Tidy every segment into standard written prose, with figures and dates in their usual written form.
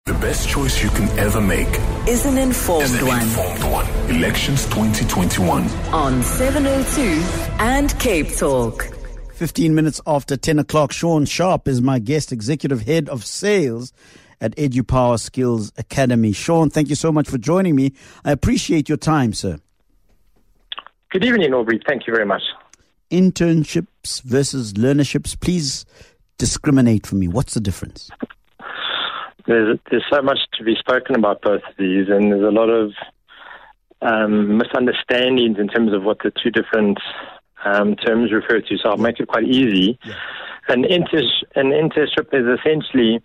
The best choice you can ever make is an informed one. Elections 2021. On 702 and Cape Talk. 15 minutes after 10 o'clock, Sean Sharp is my guest, Executive Head of Sales at EduPower Skills Academy. Sean, thank you so much for joining me. I appreciate your time, sir. Good evening, Aubrey. Thank you very much. Internships versus learnerships. Please discriminate for me. What's the difference? There's so much to be spoken about both of these, and there's a lot of misunderstandings in terms of what the two different terms refer to. So I'll make it quite easy. Yeah. An internship is essentially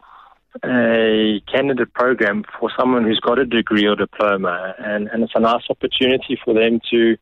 a candidate program for someone who's got a degree or diploma, and it's a nice opportunity for them to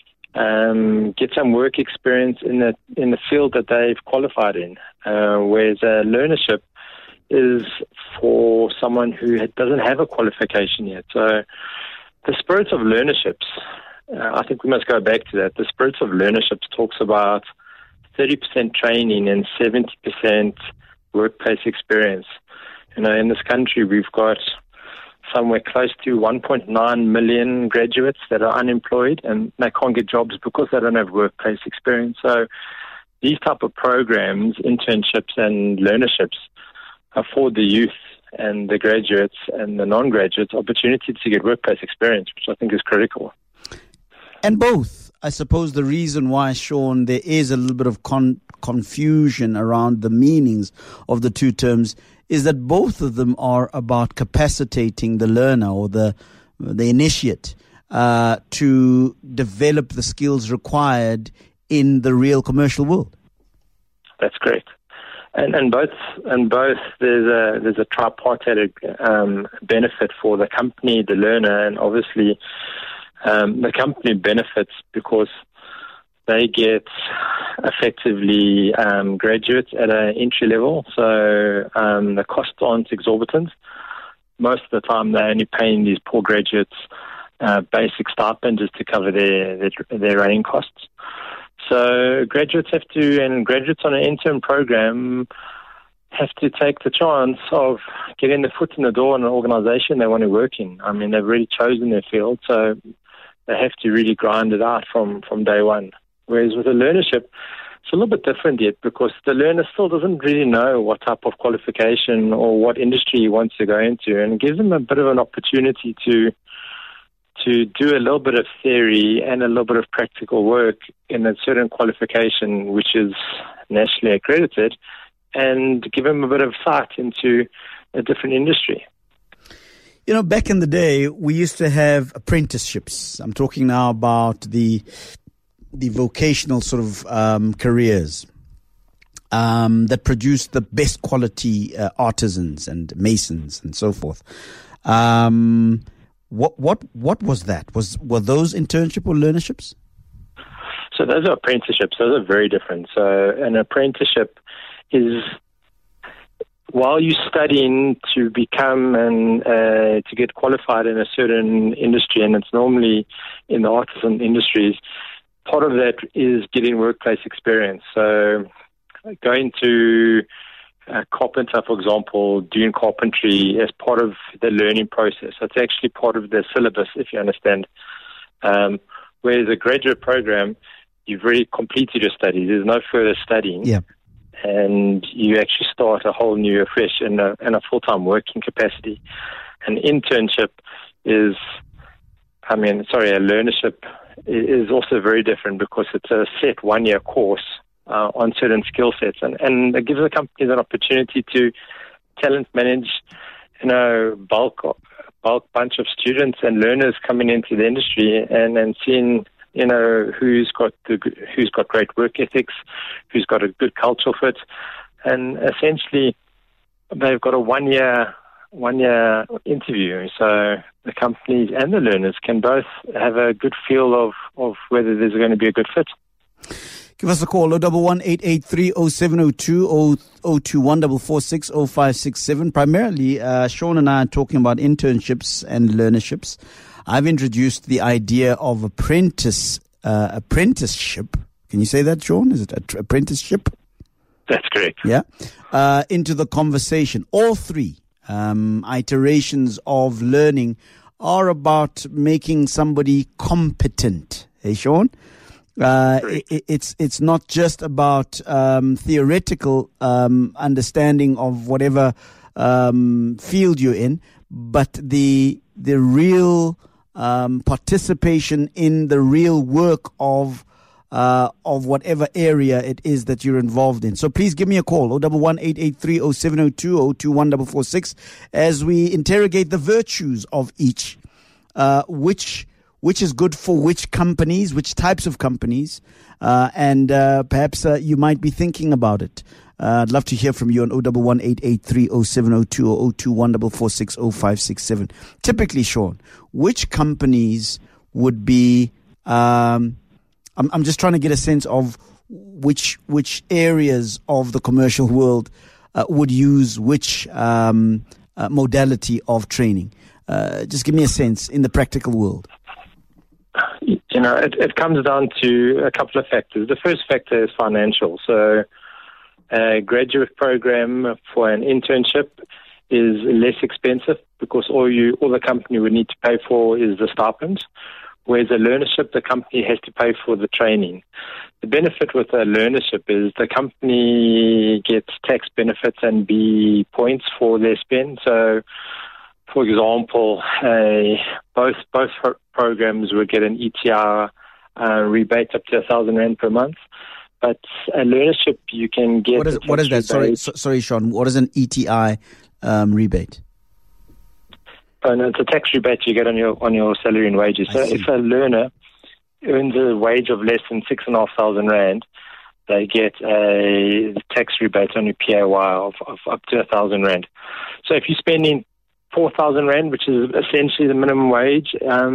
get some work experience in the field that they've qualified in. Whereas a learnership is for someone who doesn't have a qualification yet. So the spirit of learnerships, I think we must go back to that. The spirit of learnerships talks about 30% training and 70% workplace experience. You know, in this country, we've got somewhere close to 1.9 million graduates that are unemployed and they can't get jobs because they don't have workplace experience. So these type of programs, internships and learnerships, afford the youth and the graduates and the non-graduates opportunity to get workplace experience, which I think is critical. And both, I suppose the reason why, Sean, there is a little bit of confusion around the meanings of the two terms is that both of them are about capacitating the learner or the initiate to develop the skills required in the real commercial world. That's correct. And both there's a tripartite benefit for the company, the learner, and obviously the company benefits because they get effectively graduates at an entry level, so the costs aren't exorbitant. Most of the time, they're only paying these poor graduates basic stipend just to cover their running costs. So graduates graduates on an intern program have to take the chance of getting the foot in the door in an organization they want to work in. I mean, they've already chosen their field, so they have to really grind it out from day one. Whereas with a learnership, it's a little bit different yet because the learner still doesn't really know what type of qualification or what industry he wants to go into, and it gives them a bit of an opportunity to do a little bit of theory and a little bit of practical work in a certain qualification which is nationally accredited and give them a bit of sight into a different industry. You know, back in the day, we used to have apprenticeships. I'm talking now about the vocational sort of careers that produced the best quality artisans and masons and so forth. What was that? Were those internship or learnerships? So those are apprenticeships. Those are very different. So an apprenticeship is while you're studying to become and to get qualified in a certain industry, and it's normally in the artisan industries, part of that is getting workplace experience. So going to a carpenter, for example, doing carpentry as part of the learning process. So it's actually part of the syllabus, if you understand. Whereas a graduate program, you've already completed your studies. There's no further studying. Yeah. And you actually start a whole new afresh in a full-time working capacity. An internship is, a learnership is also very different because it's a set one-year course on certain skill sets, and it gives the companies an opportunity to talent manage, bulk bunch of students and learners coming into the industry, and seeing who's got great work ethics, who's got a good cultural fit, and essentially they've got a one year interview, so the companies and the learners can both have a good feel of whether there's going to be a good fit. Give us a call, 011-883-0702 or 021-446-0567. Primarily, Sean and I are talking about internships and learnerships. I've introduced the idea of apprenticeship. Can you say that, Sean? Is it apprenticeship? That's correct. Yeah. Into the conversation. All three iterations of learning are about making somebody competent. Hey, Sean? It's not just about theoretical understanding of whatever field you're in, but the real participation in the real work of whatever area it is that you're involved in. So please give me a call, 011-883-0702 021-446, as we interrogate the virtues of each, which is good for which companies, which types of companies, and perhaps you might be thinking about it. I'd love to hear from you on 011-883-0702 or 021-446 0567. Typically, Sean, which companies would be... I'm just trying to get a sense of which areas of the commercial world would use which modality of training. Just give me a sense in the practical world. You know, it comes down to a couple of factors. The first factor is financial. So a graduate program for an internship is less expensive because all the company would need to pay for is the stipend. Whereas a learnership, the company has to pay for the training. The benefit with a learnership is the company gets tax benefits and B points for their spend. So, for example, both programs would get an ETR rebate up to 1,000 Rand per month. But a learnership, you can get... What is that? Sorry, Sean. What is an ETI rebate? Oh, no, it's a tax rebate you get on your salary and wages. So if a learner earns a wage of less than 6,500 Rand, they get a tax rebate on your PAY of up to 1,000 Rand. So if you're spending 4,000 Rand, which is essentially the minimum wage,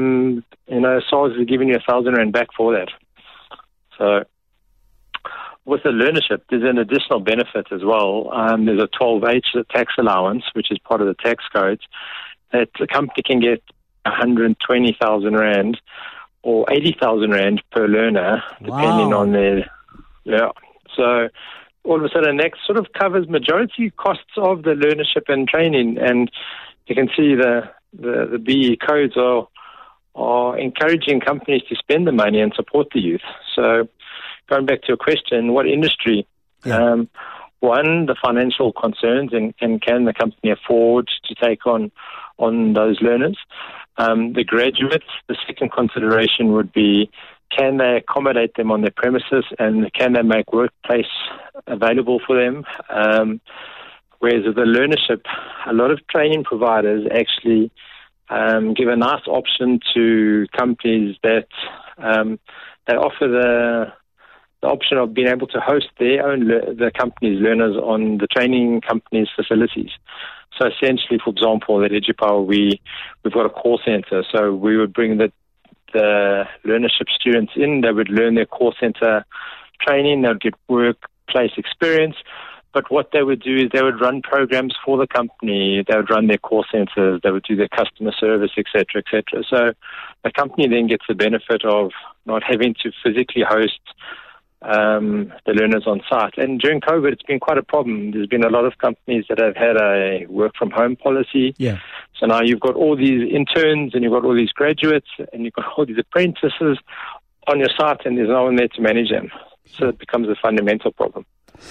SARS is giving you 1,000 Rand back for that. So with a learnership, there's an additional benefit as well. There's a 12H tax allowance, which is part of the tax codes, that a company can get 120,000 Rand or 80,000 Rand per learner, depending on their... Yeah. So all of a sudden, that sort of covers majority costs of the learnership and training. And you can see the BE codes are encouraging companies to spend the money and support the youth. So going back to your question, what industry? Yeah. One, the financial concerns, and can the company afford to take on those learners? The graduates, the second consideration would be, can they accommodate them on their premises, and can they make workplace available for them? Whereas with the learnership, a lot of training providers actually give a nice option to companies that they offer the option of being able to host the company's learners on the training company's facilities. So essentially, for example, at EduPower, we've got a call center. So we would bring the learnership students in. They would learn their call center training. They would get workplace experience. But what they would do is they would run programs for the company. They would run their call centers. They would do their customer service, et cetera, et cetera. So the company then gets the benefit of not having to physically host the learners on site. And during COVID, it's been quite a problem. There's been a lot of companies that have had a work-from-home policy. Yeah. So now you've got all these interns and you've got all these graduates and you've got all these apprentices on your site, and there's no one there to manage them. So it becomes a fundamental problem.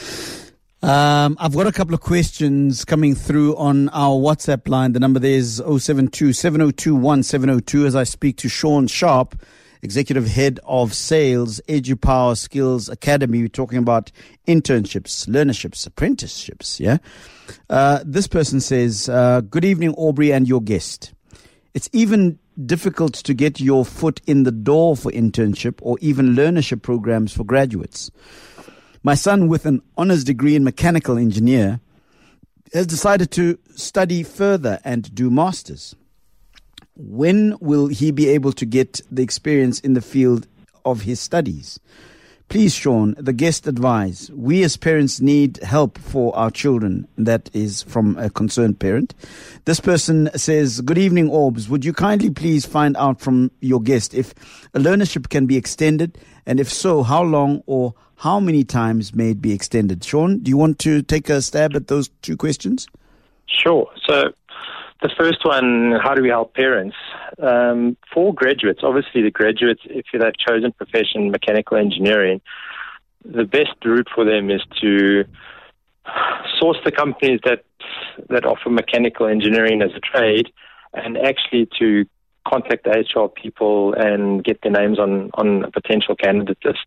I've got a couple of questions coming through on our WhatsApp line. The number there is 072-702-1702 as I speak to Sean Sharp, Executive Head of Sales, EduPower Skills Academy. We're talking about internships, learnerships, apprenticeships, yeah? This person says, good evening, Aubrey, and your guest. It's even difficult to get your foot in the door for internship or even learnership programs for graduates. My son, with an honors degree in mechanical engineer, has decided to study further and do masters. When will he be able to get the experience in the field of his studies? Please, Sean, the guest advise. We as parents need help for our children. That is from a concerned parent. This person says, good evening, Orbs. Would you kindly please find out from your guest if a learnership can be extended? And if so, how long or how many times may it be extended? Sean, do you want to take a stab at those two questions? Sure. So the first one, how do we help parents? For graduates, obviously the graduates, if they've chosen profession mechanical engineering, the best route for them is to source the companies that offer mechanical engineering as a trade, and actually to contact the HR people and get their names on a potential candidate list.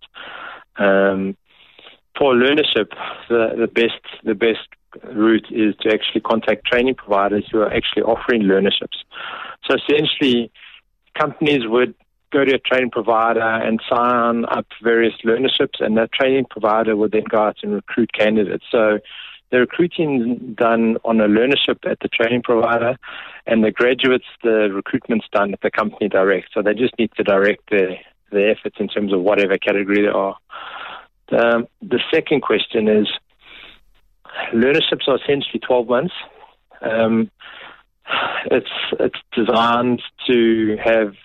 For learnership, the best route is to actually contact training providers who are actually offering learnerships. So essentially, companies would go to a training provider and sign up various learnerships, and that training provider would then go out and recruit candidates. So the recruiting is done on a learnership at the training provider, and the graduates, the recruitment's done at the company direct. So they just need to direct their efforts in terms of whatever category they are. The second question is, learnerships are essentially 12 months. It's designed to have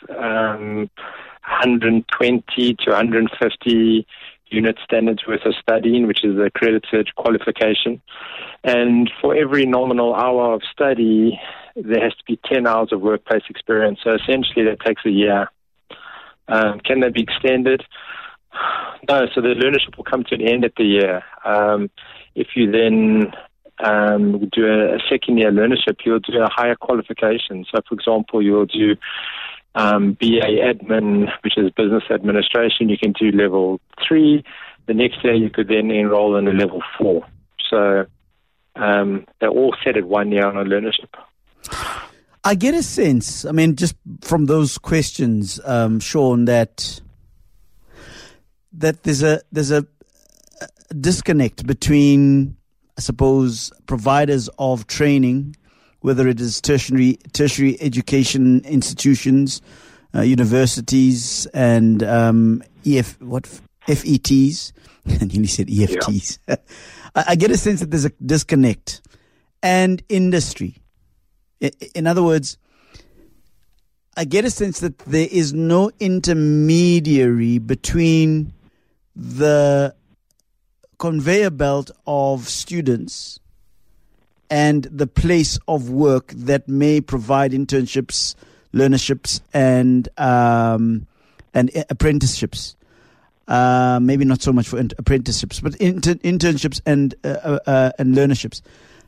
120 to 150 unit standards worth of studying, which is the accredited qualification. And for every nominal hour of study, there has to be 10 hours of workplace experience. So essentially that takes a year. Can they be extended? No, so the learnership will come to an end at the year. If you then do a second-year learnership, you'll do a higher qualification. So, for example, you'll do BA Admin, which is Business Administration. You can do level 3. The next year, you could then enroll in a level 4. So they're all set at 1 year on a learnership. I get a sense, I mean, just from those questions, Sean, that there's a disconnect between, I suppose, providers of training, whether it is tertiary education institutions, universities, and FETs. And he said EFTs. Yeah. I get a sense that there's a disconnect, and industry. In other words, I get a sense that there is no intermediary between the conveyor belt of students and the place of work that may provide internships, learnerships, and apprenticeships. Maybe not so much for apprenticeships, but internships and learnerships.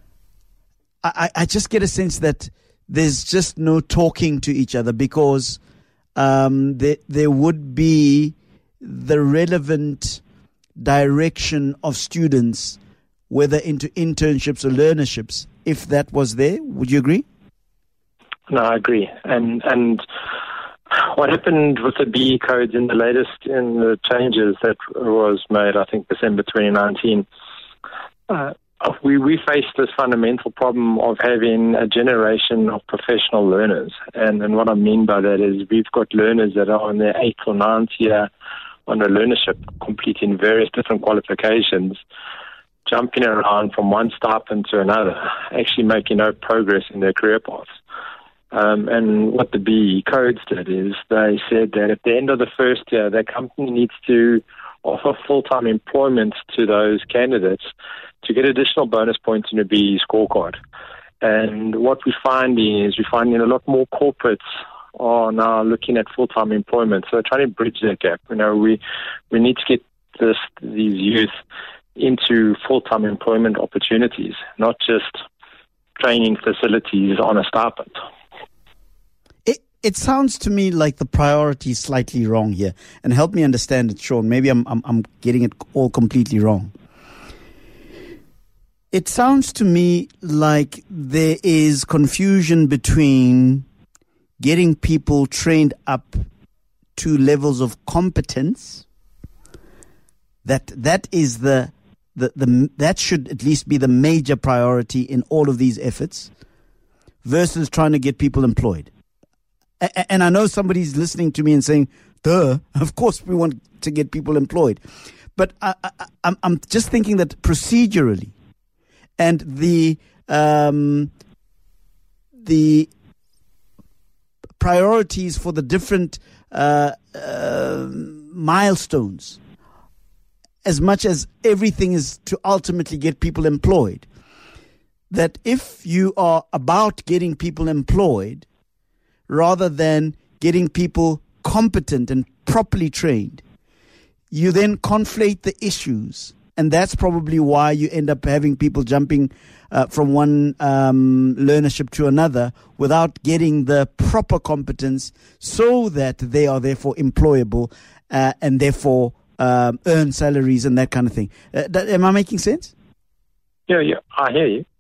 I just get a sense that there's just no talking to each other, because there would be the relevant direction of students, whether into internships or learnerships, if that was there. Would you agree? No, I agree. And what happened with the BE codes in the changes that was made, I think December 2019, we faced this fundamental problem of having a generation of professional learners. And what I mean by that is we've got learners that are in their 8th or 9th year on a learnership, completing various different qualifications, jumping around from one stipend to another, actually making no progress in their career paths. And what the BE codes did is they said that at the end of the first year, the company needs to offer full-time employment to those candidates to get additional bonus points in a BE scorecard. And what we're finding a lot more corporates are now looking at full-time employment. So they're trying to bridge that gap. You know, we need to get these youth into full-time employment opportunities, not just training facilities on a stipend. It sounds to me like the priority is slightly wrong here. And help me understand it, Sean. Maybe I'm getting it all completely wrong. It sounds to me like there is confusion between getting people trained up to levels of competence. That is that should at least be the major priority in all of these efforts, versus trying to get people employed. And I know somebody's listening to me and saying, duh, of course we want to get people employed. But I'm just thinking that procedurally, and the priorities for the different milestones, as much as everything is to ultimately get people employed, that if you are about getting people employed rather than getting people competent and properly trained, you then conflate the issues. And that's probably why you end up having people jumping from one learnership to another without getting the proper competence so that they are therefore employable and therefore earn salaries and that kind of thing. Am I making sense? Yeah, I hear you.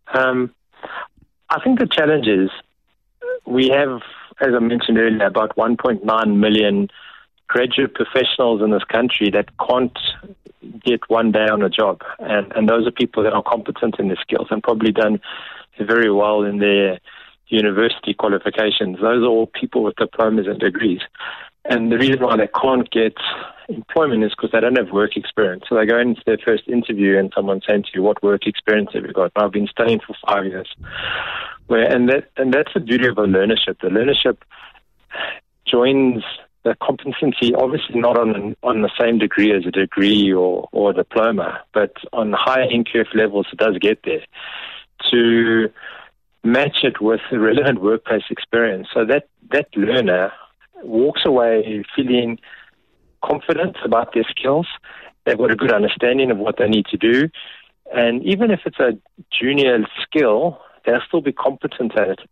I think the challenge is we have, as I mentioned earlier, about 1.9 million graduate professionals in this country that can't get one day on a job. And those are people that are competent in their skills and probably done very well in their university qualifications. Those are all people with diplomas and degrees. And the reason why they can't get employment is because they don't have work experience. So they go into their first interview and someone's saying to you, what work experience have you got? I've been studying for 5 years. And that's the beauty of a learnership. The learnership joins the competency, obviously not on the same degree as a degree or a diploma, but on higher NQF levels it does get there, to match it with a relevant workplace experience. So that learner walks away feeling confident about their skills. They've got a good understanding of what they need to do. And even if it's a junior skill, they'll still be competent at it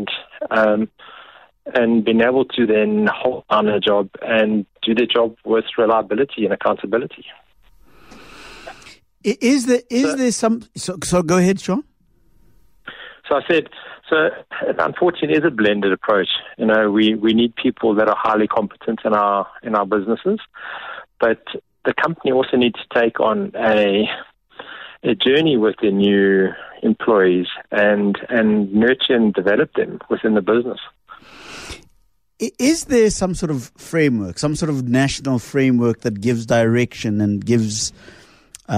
and being able to then hold on a job and do their job with reliability and accountability. So go ahead, Sean. So I said, unfortunately, it is a blended approach. You know, we need people that are highly competent in our businesses, but the company also needs to take on a journey with their new employees and nurture and develop them within the business. Is there some sort of framework, some sort of national framework that gives direction and gives, when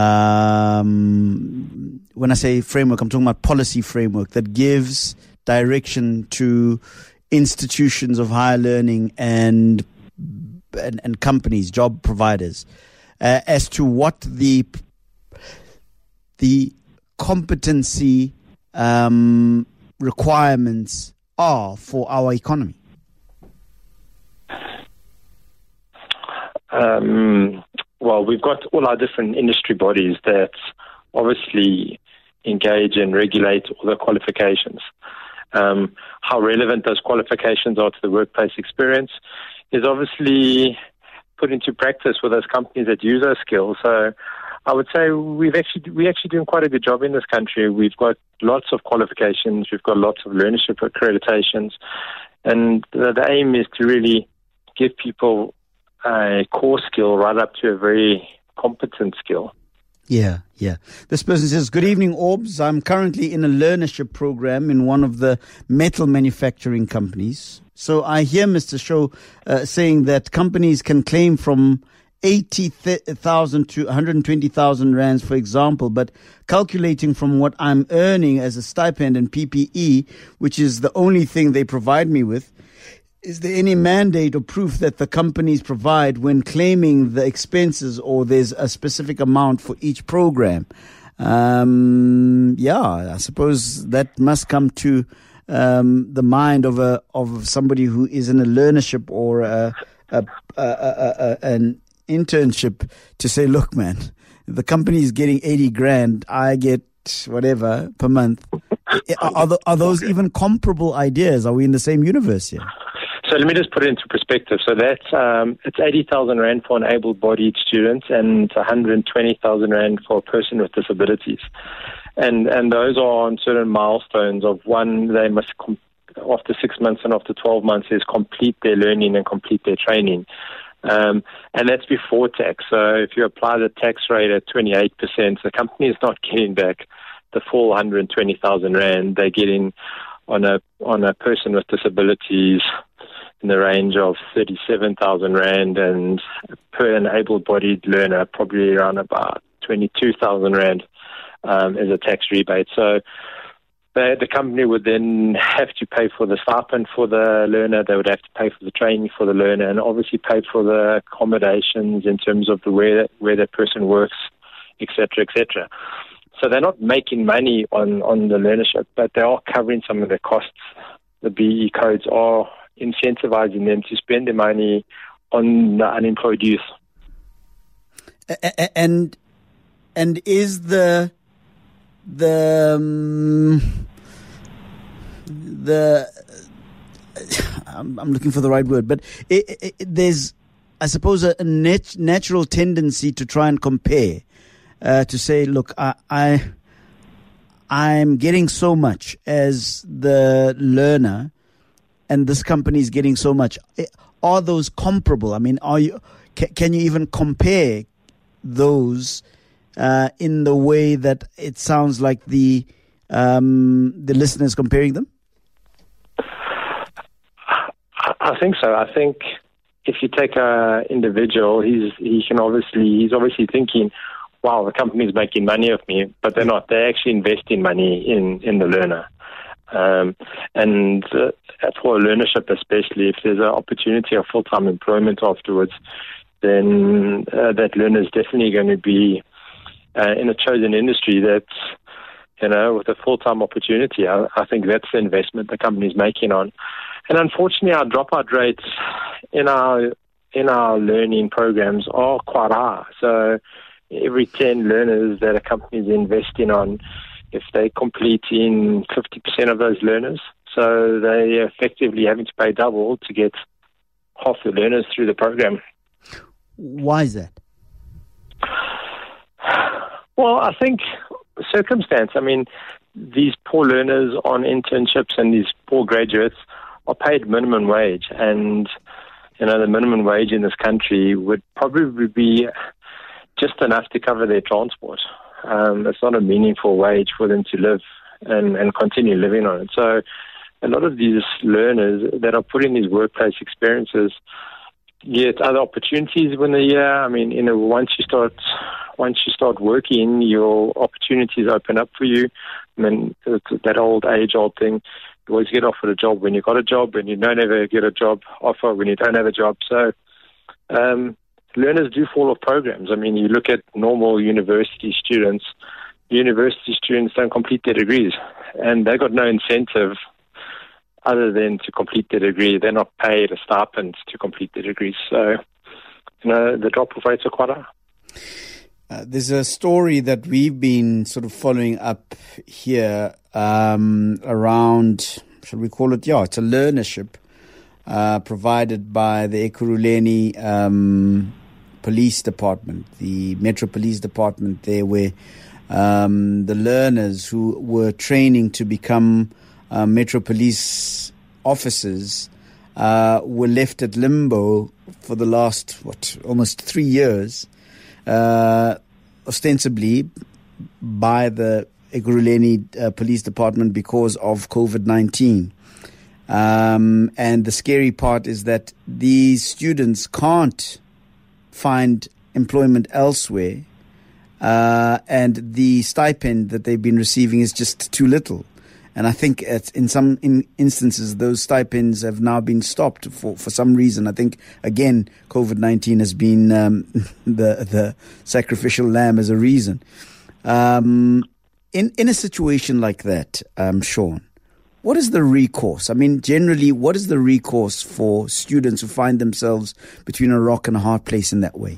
I say framework, I'm talking about policy framework that gives direction to institutions of higher learning and companies, job providers, as to what the competency requirements are for our economy? Well, we've got all our different industry bodies that obviously engage and regulate all the qualifications. How relevant those qualifications are to the workplace experience is obviously put into practice with those companies that use those skills. So I would say we're actually doing quite a good job in this country. We've got lots of qualifications. We've got lots of learnership accreditations. And the aim is to really give people a core skill right up to a very competent skill. Yeah. This person says, good evening, Orbs. I'm currently in a learnership program in one of the metal manufacturing companies. So I hear Mr. Shaw saying that companies can claim from 80,000 to 120,000 rands, for example, but calculating from what I'm earning as a stipend and PPE, which is the only thing they provide me with, is there any mandate or proof that the companies provide when claiming the expenses, or there's a specific amount for each program? I suppose that must come to the mind of somebody who is in a learnership or an internship to say, look, man, the company is getting 80 grand, I get whatever per month. Are those even comparable ideas? Are we in the same universe here? So let me just put it into perspective. So that's it's 80,000 rand for an able-bodied student and 120,000 rand for a person with disabilities, and those are on certain milestones. Of one, they must after 6 months and after 12 months is complete their learning and complete their training, and that's before tax. So if you apply the tax rate at 28%, the company is not getting back the full 120,000 rand. They're getting on a person with disabilities in the range of 37,000 rand, and per an able-bodied learner, probably around about 22,000 rand as a tax rebate. So the company would then have to pay for the stipend for the learner. They would have to pay for the training for the learner, and obviously pay for the accommodations in terms of where that person works, etc., etc. So they're not making money on the learnership, but they are covering some of the costs. The BE codes are incentivizing them to spend their money on the unemployed youth. And is the I'm looking for the right word, but there's, I suppose, a natural tendency to try and compare, to say, look, I'm getting so much as the learner, and this company is getting so much. Are those comparable? I mean, can you even compare those in the way that it sounds like the listener is comparing them? I think so. I think if you take an individual, he's obviously thinking, wow, the company's making money off me, but they're not. They're actually investing money in the learner. And for a learnership especially, if there's an opportunity of full-time employment afterwards, then that learner is definitely going to be in a chosen industry that's, with a full-time opportunity. I think that's the investment the company's making on. And unfortunately, our dropout rates in our learning programs are quite high. So every 10 learners that a company is investing on, if they complete in 50% of those learners, so they're effectively having to pay double to get half the learners through the program. Why is that? Well, I think circumstance. I mean, these poor learners on internships and these poor graduates are paid minimum wage, and the minimum wage in this country would probably be just enough to cover their transport. It's not a meaningful wage for them to live and continue living on it. So a lot of these learners that are put in these workplace experiences get other opportunities when they're here. I mean, once you start working, your opportunities open up for you. I mean, it's that age-old thing. You always get offered a job when you got a job, and you don't ever get a job offer when you don't have a job. So learners do fall off programs. I mean, you look at normal university students. University students don't complete their degrees, and they've got no incentive other than to complete their degree. They're not paid a stipend to complete their degrees. So, the drop-off rates are quite high. There's a story that we've been sort of following up here around, shall we call it? Yeah, it's a learnership provided by the Ekurhuleni Police Department, the Metro Police Department there, where the learners who were training to become Metro Police officers were left at limbo for the last, almost 3 years, ostensibly by the Ekurhuleni Police Department because of COVID-19. And the scary part is that these students can't find employment elsewhere, and the stipend that they've been receiving is just too little. And I think in some instances, those stipends have now been stopped for some reason. I think, again, COVID-19 has been the sacrificial lamb as a reason. In a situation like that, Sean, what is the recourse? I mean, generally, what is the recourse for students who find themselves between a rock and a hard place in that way?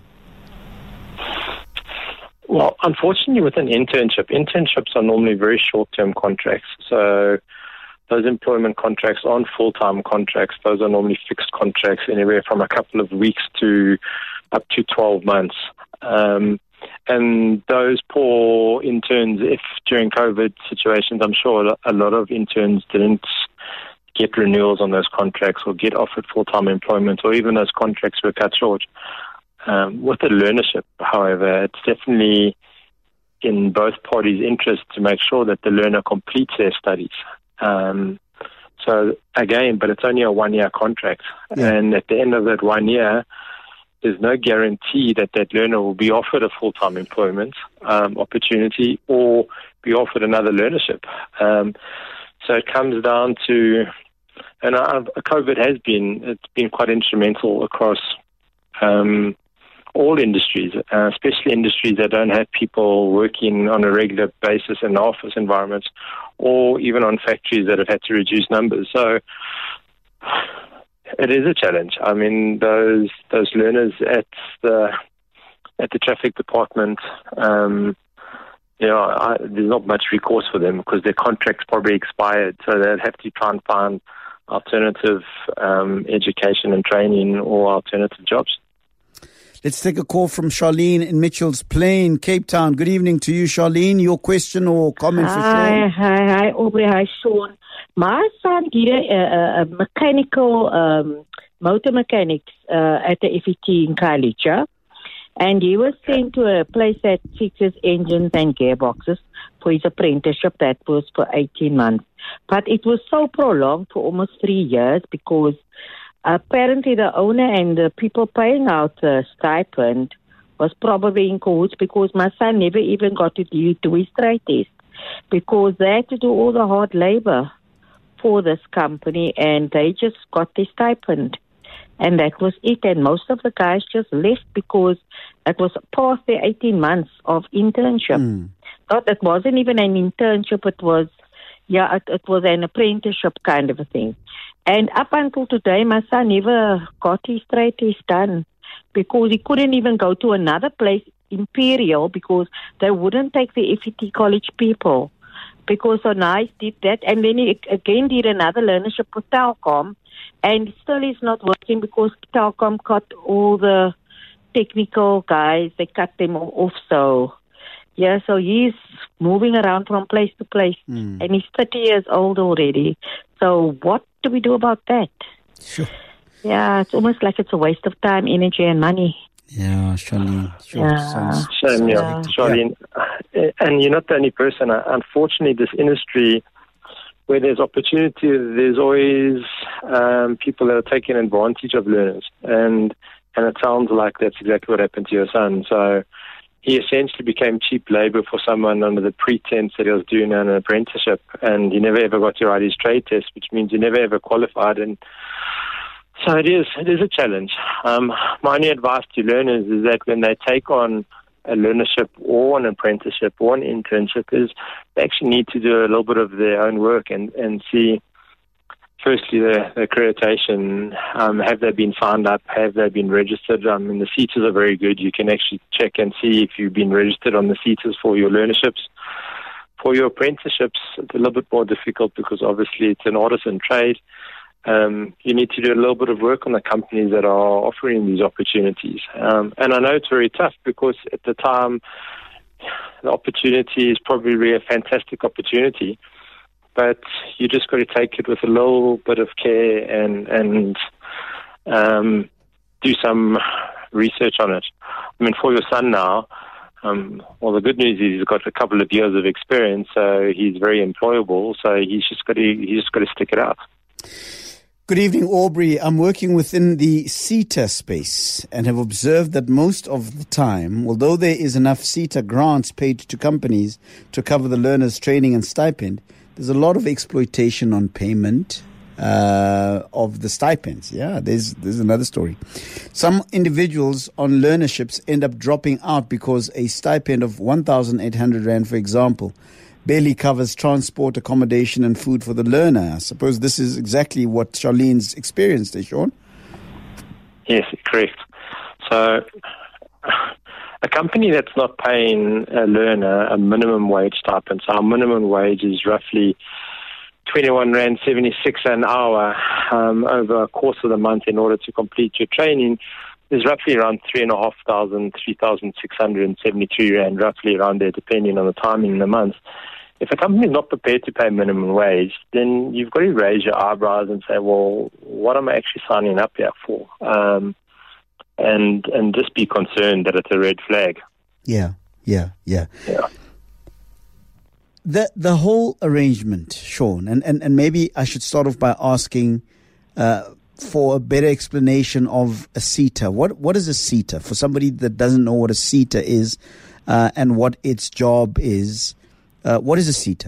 Well, unfortunately, with an internships are normally very short-term contracts. So those employment contracts aren't full-time contracts. Those are normally fixed contracts, anywhere from a couple of weeks to up to 12 months. And those poor interns, if during COVID situations, I'm sure a lot of interns didn't get renewals on those contracts or get offered full-time employment, or even those contracts were cut short. With the learnership, however, it's definitely in both parties' interest to make sure that the learner completes their studies. So again, but it's only a 1-year contract. Yeah. And at the end of that 1 year, there's no guarantee that that learner will be offered a full-time employment opportunity or be offered another learnership. So it comes down to, and COVID it's been quite instrumental across all industries, especially industries that don't have people working on a regular basis in office environments, or even on factories that have had to reduce numbers. So it is a challenge. I mean, those learners at the traffic department, there's not much recourse for them because their contract's probably expired, so they'd have to try and find alternative education and training or alternative jobs. Let's take a call from Charlene in Mitchell's Plain, Cape Town. Good evening to you, Charlene. Your question or comment for Sean? Hi, Aubrey. Hi, Sean. My son did a mechanical, motor mechanics at the FET in college, yeah? And he was sent to a place that fixes engines and gearboxes for his apprenticeship. That was for 18 months. But it was so prolonged for almost 3 years because apparently the owner and the people paying out the stipend was probably in cahoots because my son never even got to do his trade test because they had to do all the hard labor for this company and they just got their stipend. And that was it. And most of the guys just left because it was past their 18 months of internship. It wasn't even an internship. It was an apprenticeship kind of a thing. And up until today, my son never got his trade test done because he couldn't even go to another place, Imperial, because they wouldn't take the FET college people. Because so nice did that. And then he again did another learnership with Telkom. And still is not working because Telkom cut all the technical guys. They cut them all off. So he's moving around from place to place. And he's 30 years old already. So what do we do about that? Sure. Yeah, it's almost like it's a waste of time, energy, and money. Yeah, Charlene. Sure. Shame, Charlene. And you're not the only person. Unfortunately, this industry, where there's opportunity, there's always people that are taking advantage of learners. And it sounds like that's exactly what happened to your son. So he essentially became cheap labor for someone under the pretense that he was doing an apprenticeship, and he never ever got to write his trade test, which means he never ever qualified. And so it is a challenge. My only advice to learners is that when they take on a learnership or an apprenticeship or an internship is they actually need to do a little bit of their own work and see, firstly, the accreditation. Have they been signed up? Have they been registered? The CETAs are very good. You can actually check and see if you've been registered on the CETAs for your learnerships. For your apprenticeships, it's a little bit more difficult because obviously it's an artisan trade. You need to do a little bit of work on the companies that are offering these opportunities. And I know it's very tough because at the time, the opportunity is probably a fantastic opportunity, but you just got to take it with a little bit of care and do some research on it. For your son now, the good news is he's got a couple of years of experience, so he's very employable, so he's just got to stick it out. Good evening, Aubrey. I'm working within the CETA space and have observed that most of the time, although there is enough CETA grants paid to companies to cover the learners' training and stipend, there's a lot of exploitation on payment of the stipends. Yeah, there's another story. Some individuals on learnerships end up dropping out because a stipend of 1,800 Rand, for example, barely covers transport, accommodation, and food for the learner. I suppose this is exactly what Charlene's experienced, Sean? Yes, correct. So a company that's not paying a learner a minimum wage stipend, so our minimum wage is roughly 21 Rand 76 an hour over a course of the month in order to complete your training, is roughly around 3,500, 3,673 Rand, roughly around there, depending on the timing in the month. If a company is not prepared to pay minimum wage, then you've got to raise your eyebrows and say, well, what am I actually signing up here for? And just be concerned that it's a red flag. Yeah. The whole arrangement, Sean, and maybe I should start off by asking for a better explanation of a CETA. What is a CETA? For somebody that doesn't know what a CETA is and what its job is, what is a CETA?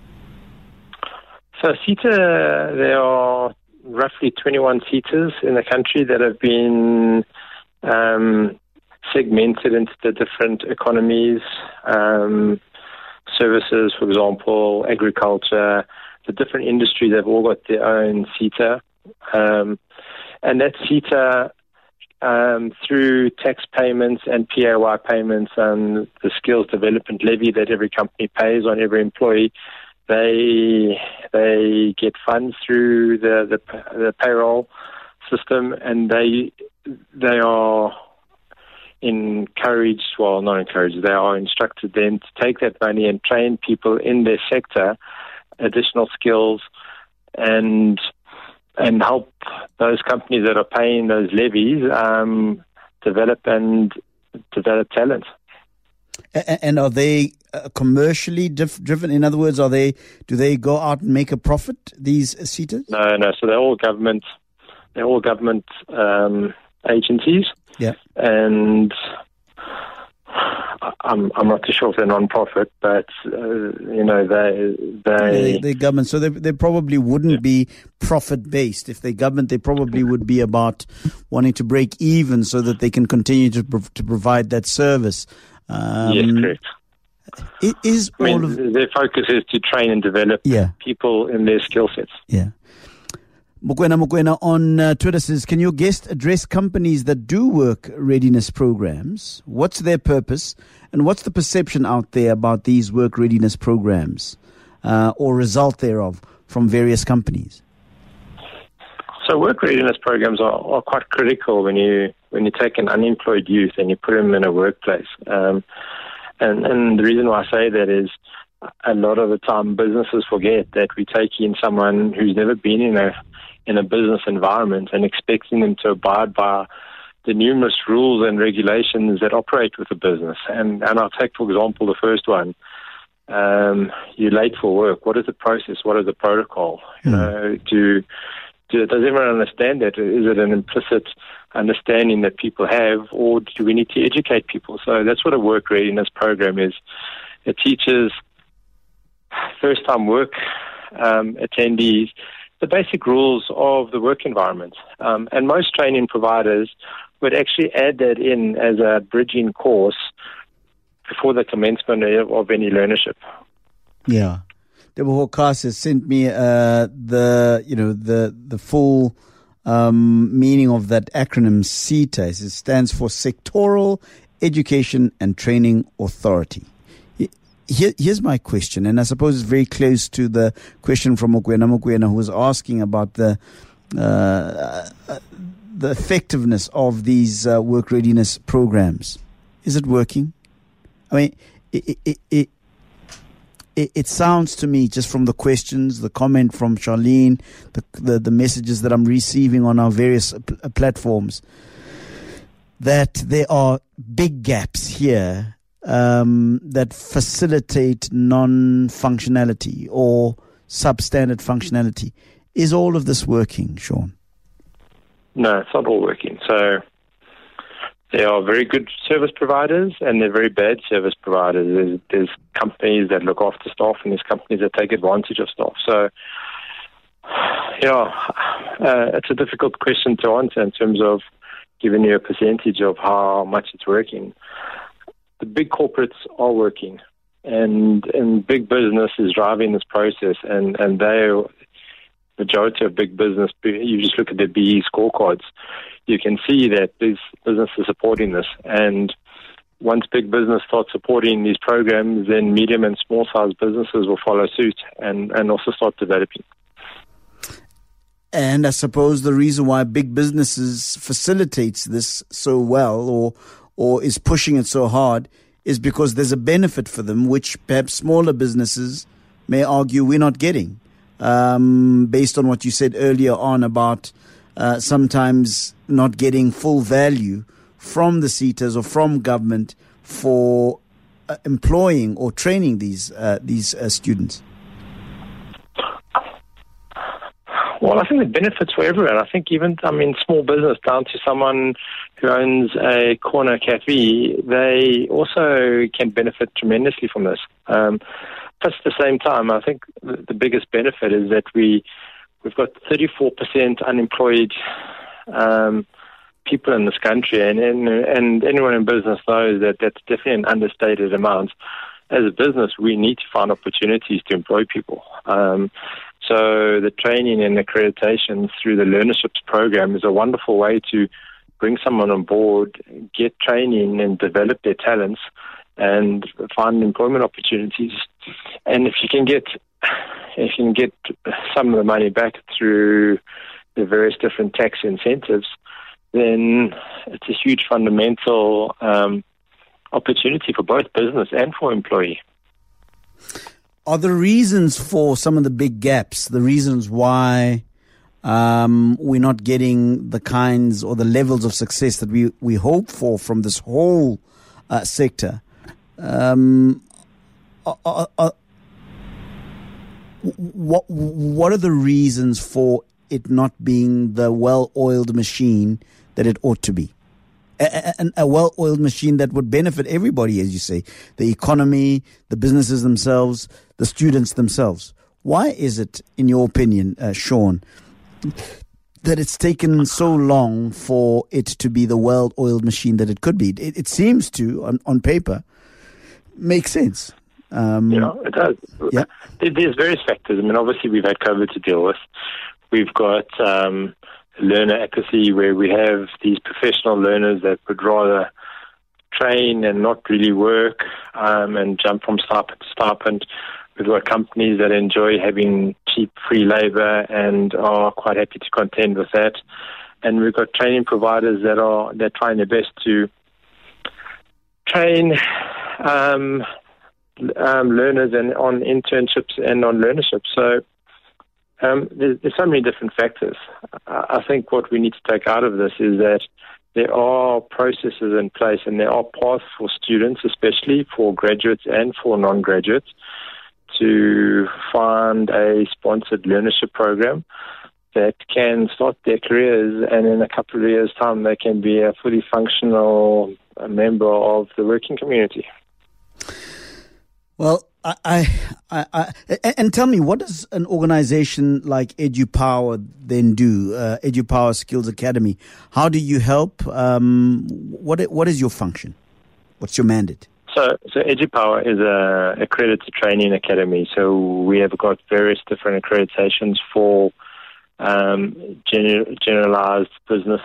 So CETA, there are roughly 21 CETAs in the country that have been segmented into the different economies, services, for example, agriculture, the different industries have all got their own SETA. And that SETA, through tax payments and PAY payments and the skills development levy that every company pays on every employee, they get funds through the payroll system, and they are encouraged, well, not encouraged, they are instructed then to take that money and train people in their sector, additional skills, and help those companies that are paying those levies develop talent. And are they commercially driven? In other words, do they go out and make a profit, these SETAs? No. So they're all government agencies. Yeah. And I'm not too sure if they're non-profit, but they're government. So they probably wouldn't be profit-based. If they're government, they probably would be about wanting to break even so that they can continue to provide that service. Yes, correct. Their focus is to train and develop people in their skill sets. Yeah. Mokoena on Twitter says, can your guest address companies that do work readiness programs? What's their purpose? And what's the perception out there about these work readiness programs or result thereof from various companies? So work readiness programs are quite critical when you take an unemployed youth and you put them in a workplace. And the reason why I say that is a lot of the time businesses forget that we take in someone who's never been in a business environment and expecting them to abide by the numerous rules and regulations that operate with the business. And I'll take, for example, the first one. You're late for work. What is the process? What is the protocol? Does everyone understand that? Is it an implicit understanding that people have, or do we need to educate people? So that's what a work readiness program is. It teaches first-time work attendees the basic rules of the work environment. And most training providers would actually add that in as a bridging course before the commencement of any learnership. Yeah. Deborah Hawkas has sent me the full meaning of that acronym SETA. It stands for Sectoral Education and Training Authority. Here's my question, and I suppose it's very close to the question from Mokoena, who was asking about the effectiveness of these work readiness programs. Is it working? I mean, it sounds to me, just from the questions, the comment from Charlene, the messages that I'm receiving on our various platforms, that there are big gaps here that facilitate non-functionality or substandard functionality. Is all of this working, Sean? No, it's not all working. So there are very good service providers and there are very bad service providers. There's companies that look after staff and there's companies that take advantage of staff. So, it's a difficult question to answer in terms of giving you a percentage of how much it's working. The big corporates are working, and big business is driving this process, and they're majority of big business. You just look at their BE scorecards, you can see that these businesses supporting this. And once big business starts supporting these programs, then medium and small sized businesses will follow suit and also start developing. And I suppose the reason why big businesses facilitates this so well or is pushing it so hard is because there's a benefit for them, which perhaps smaller businesses may argue we're not getting, based on what you said earlier on about sometimes not getting full value from the SETAs or from government for employing or training these students. Well, I think the benefits for everyone. I think small business down to someone who owns a corner cafe, they also can benefit tremendously from this. Plus, at the same time, I think the biggest benefit is that we've got 34% unemployed people in this country, and anyone in business knows that that's definitely an understated amount. As a business, we need to find opportunities to employ people. So the training and accreditation through the Learnerships program is a wonderful way to bring someone on board, get training and develop their talents and find employment opportunities. And if you can get some of the money back through the various different tax incentives, then it's a huge fundamental opportunity for both business and for employee. Are the reasons for some of the big gaps, the reasons why we're not getting the kinds or the levels of success that we hope for from this whole sector? What are the reasons for it not being the well-oiled machine that it ought to be? A well-oiled machine that would benefit everybody, as you say, the economy, the businesses themselves, the students themselves. Why is it, in your opinion, Sean, that it's taken so long for it to be the well-oiled machine that it could be? It seems to, on paper, make sense. It does. Yeah. There's various factors. I mean, obviously, we've had COVID to deal with. We've got learner advocacy, where we have these professional learners that would rather train and not really work and jump from stipend to stipend. We've got companies that enjoy having cheap free labor and are quite happy to contend with that. And we've got training providers they're trying their best to train learners and on internships and on learnerships. So there's so many different factors. I think what we need to take out of this is that there are processes in place and there are paths for students, especially for graduates and for non-graduates, to find a sponsored learnership program that can start their careers, and in a couple of years' time they can be a fully functional member of the working community. Well, and tell me, what does an organization like EduPower then do? EduPower Skills Academy. How do you help? What is your function? What's your mandate? So EduPower is a accredited training academy. So we have got various different accreditations for generalized business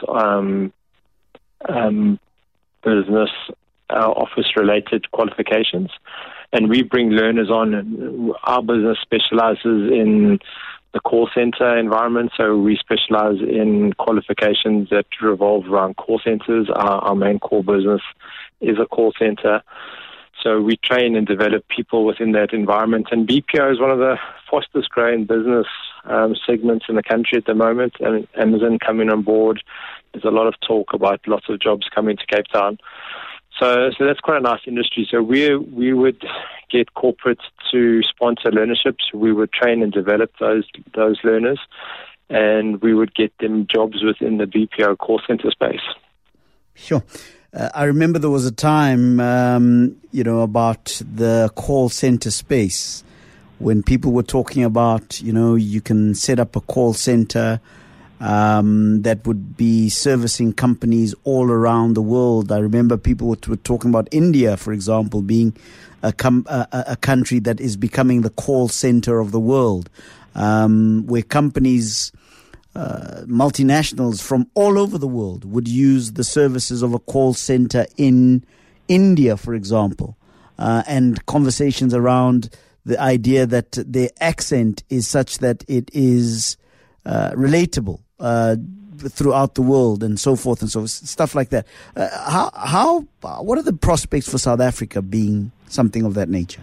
business office-related qualifications. And we bring learners on. Our business specializes in the call center environment, so we specialize in qualifications that revolve around call centers. Our main core business is a call center. So we train and develop people within that environment. And BPO is one of the fastest growing business segments in the country at the moment. And Amazon coming on board. There's a lot of talk about lots of jobs coming to Cape Town. So that's quite a nice industry. So we would get corporates to sponsor learnerships. We would train and develop those learners, and we would get them jobs within the BPO call center space. Sure. I remember there was a time, about the call center space when people were talking about, you can set up a call center that would be servicing companies all around the world. I remember people were talking about India, for example, being a country that is becoming the call center of the world, where companies, multinationals from all over the world would use the services of a call center in India, for example, and conversations around the idea that their accent is such that it is relatable throughout the world, and so forth and so forth, stuff like that. What are the prospects for South Africa being something of that nature?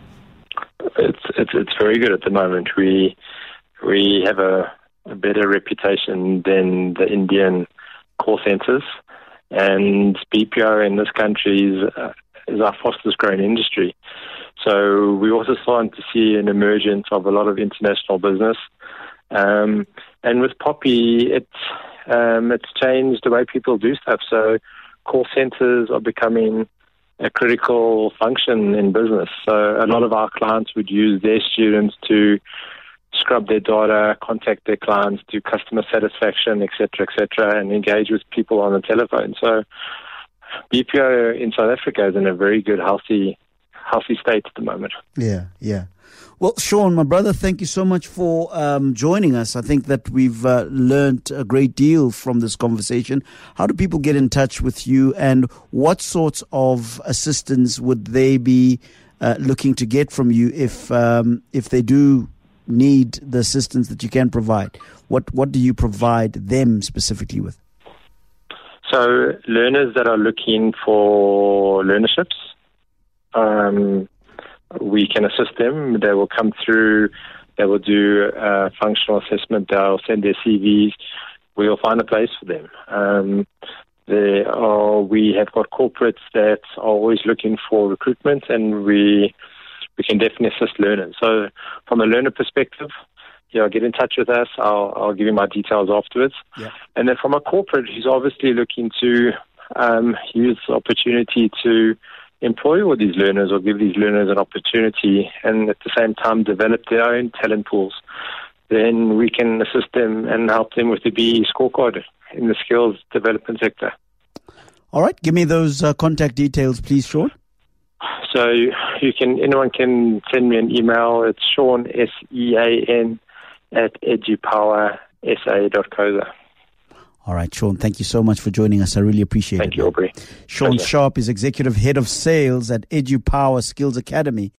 It's very good at the moment. We have a better reputation than the Indian call centers, and BPO in this country is our fastest growing industry. So we're also starting to see an emergence of a lot of international business. And with Poppy, it's changed the way people do stuff. So call centers are becoming a critical function in business. So a lot of our clients would use their students to scrub their data, contact their clients, do customer satisfaction, etc., and engage with people on the telephone. So BPO in South Africa is in a very good, healthy state at the moment. Yeah. Well, Sean, my brother, thank you so much for joining us. I think that we've learned a great deal from this conversation. How do people get in touch with you, and what sorts of assistance would they be looking to get from you if they do need the assistance that you can provide? What do you provide them specifically with? So learners that are looking for learnerships, we can assist them. They will come through. They will do a functional assessment. They'll send their CVs. We'll find a place for them. We have got corporates that are always looking for recruitment, and we can definitely assist learners. So from a learner perspective, get in touch with us. I'll give you my details afterwards. Yeah. And then from a corporate who's obviously looking to use the opportunity to employ all these learners or give these learners an opportunity, and at the same time develop their own talent pools, then we can assist them and help them with the BE scorecard in the skills development sector. All right. Give me those contact details, please, Sean. So anyone can send me an email. It's Sean, SEAN, @edupowersa.co.za. All right, Sean, thank you so much for joining us. I really appreciate it. Thank you, Aubrey. Sean Sharp is Executive Head of Sales at EduPower Skills Academy.